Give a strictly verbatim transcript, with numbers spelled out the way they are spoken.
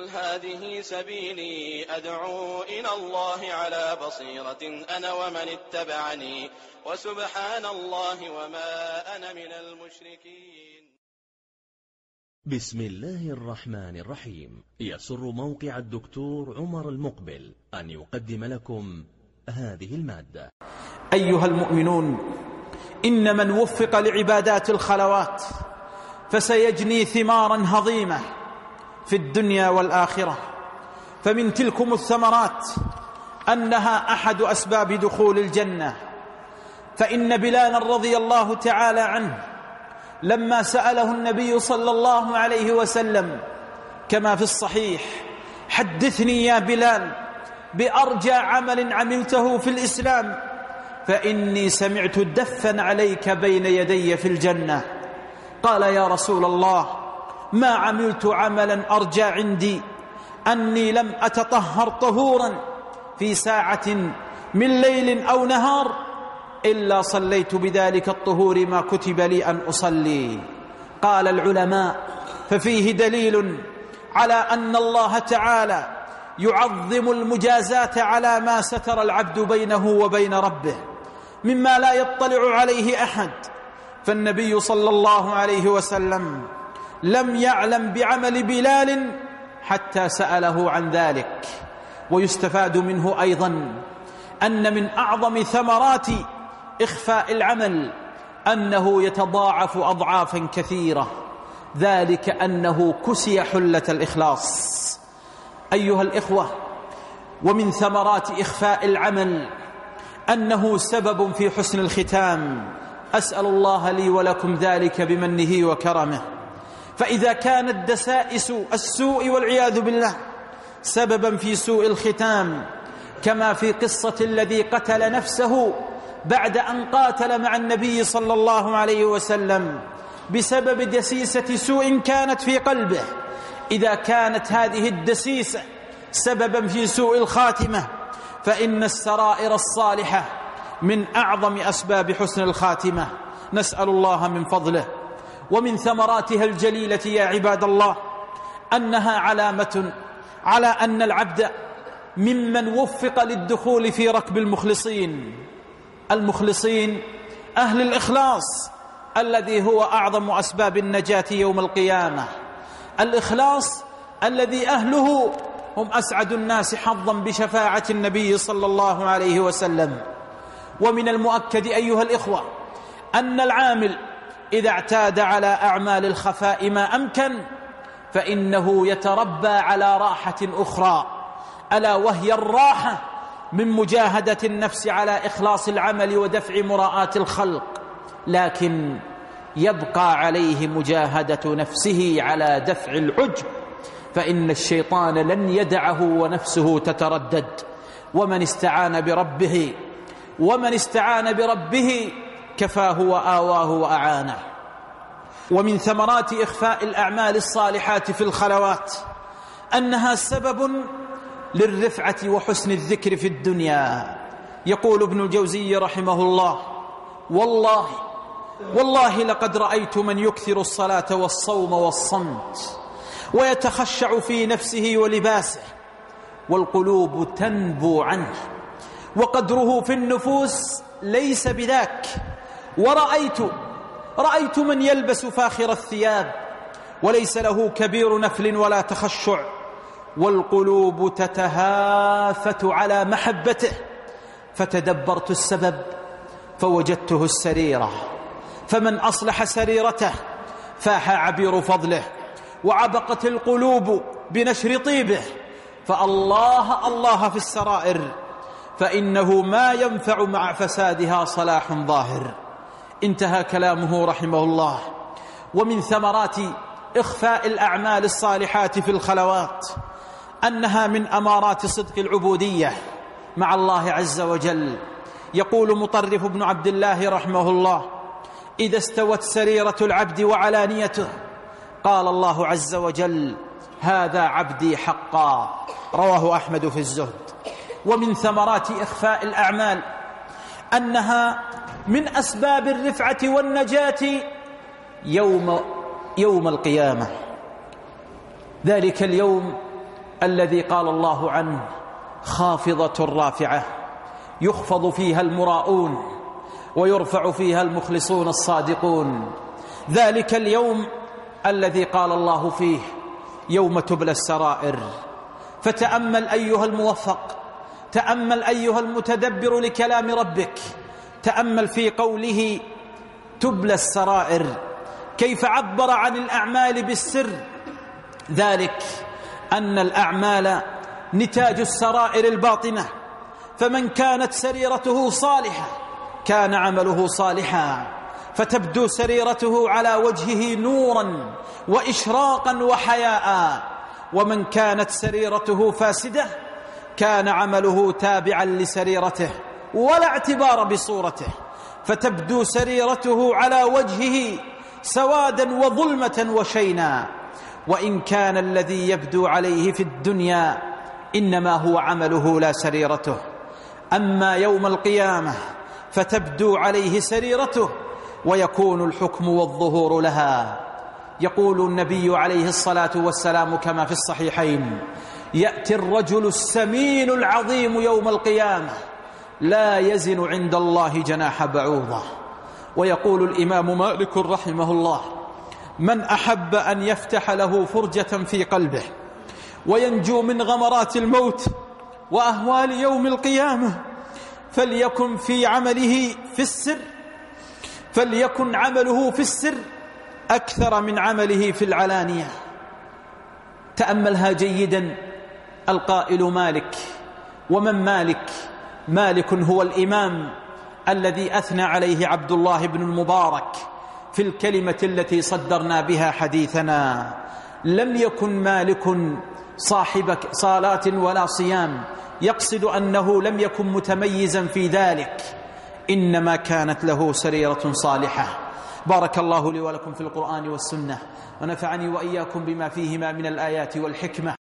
قل هذه سبيلي أدعو إلى الله على بصيرة أنا ومن اتبعني وسبحان الله وما أنا من المشركين. بسم الله الرحمن الرحيم. يسر موقع الدكتور عمر المقبل أن يقدم لكم هذه المادة. أيها المؤمنون، إن من وفق لعبادات الخلوات فسيجني ثمارا هضيمة في الدنيا والآخرة. فمن تلكم الثمرات أنها أحد أسباب دخول الجنة. فإن بلالا رضي الله تعالى عنه لما سأله النبي صلى الله عليه وسلم كما في الصحيح: حدثني يا بلال بأرجى عمل عملته في الإسلام فإني سمعت دفا عليك بين يدي في الجنة. قال: يا رسول الله، ما عملت عملا أرجى عندي أني لم أتطهر طهورا في ساعة من ليل أو نهار إلا صليت بذلك الطهور ما كتب لي أن أصلي. قال العلماء: ففيه دليل على أن الله تعالى يعظم المجازات على ما ستر العبد بينه وبين ربه مما لا يطلع عليه أحد. فالنبي صلى الله عليه وسلم لم يعلم بعمل بلال حتى سأله عن ذلك. ويستفاد منه أيضا أن من أعظم ثمرات إخفاء العمل أنه يتضاعف أضعافا كثيرة، ذلك أنه كسي حلة الإخلاص. أيها الإخوة، ومن ثمرات إخفاء العمل أنه سبب في حسن الختام. أسأل الله لي ولكم ذلك بمنه وكرمه. فإذا كانت دسائس السوء والعياذ بالله سببا في سوء الختام، كما في قصة الذي قتل نفسه بعد أن قاتل مع النبي صلى الله عليه وسلم بسبب دسيسة سوء كانت في قلبه، إذا كانت هذه الدسيسة سببا في سوء الخاتمة فإن السرائر الصالحة من أعظم أسباب حسن الخاتمة. نسأل الله من فضله. ومن ثمراتها الجليلة يا عباد الله أنها علامة على أن العبد ممن وفق للدخول في ركب المخلصين. المخلصين أهل الإخلاص الذي هو أعظم أسباب النجاة يوم القيامة. الإخلاص الذي أهله هم أسعد الناس حظا بشفاعة النبي صلى الله عليه وسلم. ومن المؤكد أيها الإخوة أن العامل إذا اعتاد على أعمال الخفاء ما أمكن فإنه يتربى على راحة أخرى، ألا وهي الراحة من مجاهدة النفس على إخلاص العمل ودفع مراءة الخلق، لكن يبقى عليه مجاهدة نفسه على دفع العجب، فإن الشيطان لن يدعه ونفسه تتردد. ومن استعان بربه ومن استعان بربه كفاه وآواه وأعانه. ومن ثمرات إخفاء الأعمال الصالحات في الخلوات أنها سبب للرفعة وحسن الذكر في الدنيا. يقول ابن الجوزي رحمه الله: والله والله لقد رأيت من يكثر الصلاة والصوم والصمت ويتخشع في نفسه ولباسه والقلوب تنبو عنه وقدره في النفوس ليس بذاك. ورأيت رأيت من يلبس فاخر الثياب وليس له كبير نفل ولا تخشع والقلوب تتهافت على محبته. فتدبرت السبب فوجدته السريرة، فمن أصلح سريرته فاح عبير فضله وعبقت القلوب بنشر طيبه. فالله الله في السرائر، فإنه ما ينفع مع فسادها صلاح ظاهر. انتهى كلامه رحمه الله. ومن ثمرات إخفاء الأعمال الصالحات في الخلوات أنها من أمارات صدق العبودية مع الله عز وجل. يقول مطرف بن عبد الله رحمه الله: إذا استوت سريرة العبد وعلانيته قال الله عز وجل: هذا عبدي حقا. رواه أحمد في الزهد. ومن ثمرات إخفاء الأعمال أنها من أسباب الرفعة والنجاة يوم, يوم القيامة. ذلك اليوم الذي قال الله عنه خافضة رافعة يخفض فيها المراؤون ويرفع فيها المخلصون الصادقون. ذلك اليوم الذي قال الله فيه يوم تبلى السرائر. فتأمل أيها الموفق، تأمل أيها المتدبر لكلام ربك، تأمل في قوله تبلى السرائر كيف عبر عن الأعمال بالسر. ذلك أن الأعمال نتاج السرائر الباطنة، فمن كانت سريرته صالحة كان عمله صالحا، فتبدو سريرته على وجهه نورا وإشراقا وحياء. ومن كانت سريرته فاسدة كان عمله تابعا لسريرته ولا اعتبار بصورته، فتبدو سريرته على وجهه سوادا وظلمة وشينا. وإن كان الذي يبدو عليه في الدنيا إنما هو عمله لا سريرته، أما يوم القيامة فتبدو عليه سريرته ويكون الحكم والظهور لها. يقول النبي عليه الصلاة والسلام كما في الصحيحين: يأتي الرجل السمين العظيم يوم القيامة لا يزن عند الله جناح بعوضة. ويقول الإمام مالك رحمه الله: من أحب أن يفتح له فرجة في قلبه وينجو من غمرات الموت وأهوال يوم القيامة فليكن في عمله في السر فليكن عمله في السر أكثر من عمله في العلانية. تأملها جيدا. القائل مالك، ومن مالك؟ مالك هو الإمام الذي أثنى عليه عبد الله بن المبارك في الكلمة التي صدرنا بها حديثنا. لم يكن مالك صاحب صلاة ولا صيام، يقصد أنه لم يكن متميزا في ذلك، إنما كانت له سريرة صالحة. بارك الله لي ولكم في القرآن والسنة، ونفعني وإياكم بما فيهما من الآيات والحكمة.